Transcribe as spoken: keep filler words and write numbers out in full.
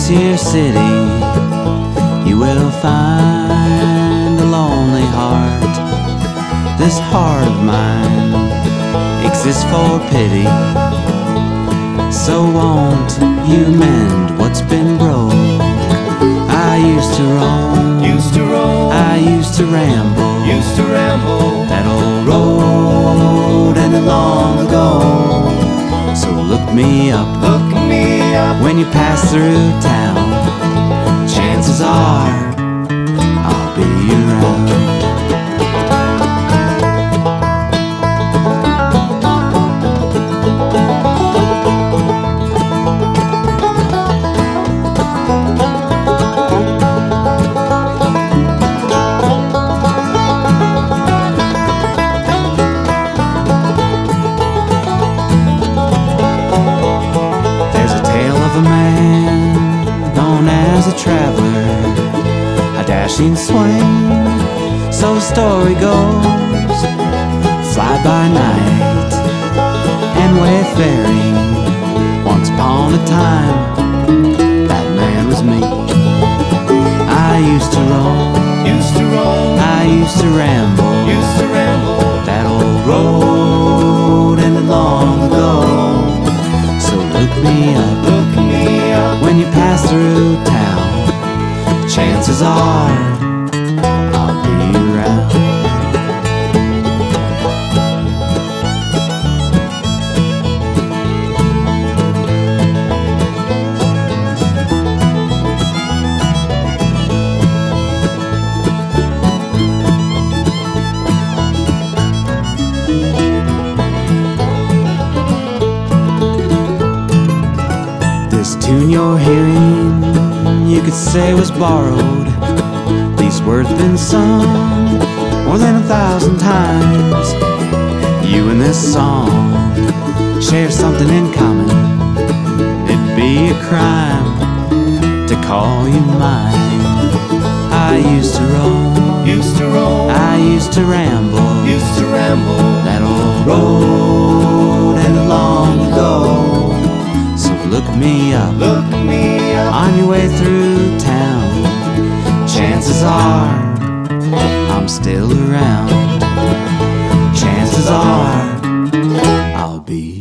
this here city, you will find a lonely heart. This heart of mine exists for pity. So won't you mend what's been broke? I used to roam, Used to roam, I used to ramble, used to ramble. that old road ended long ago. So look me up Look me up when you pass through town. Chances are I'll be around. A man known as a traveler, a dashing swain, so the story goes. Fly by night and wayfaring. Once upon a time, that man was me. I used to roam, Used to roam, I used to ramble, used to ramble. that old road ended long ago. So look me up Look me up when you pass through town. Chances are I'll be around. This tune you're hearing, you could say was borrowed. These words been sung more than a thousand times. You and this song share something in common. It'd be a crime to call you mine. I used to roam, Used to roam, I used to ramble, used to ramble. that old road ended long ago. So look me up Look me up on your way through town. Chances are I'm still around. Chances are I'll be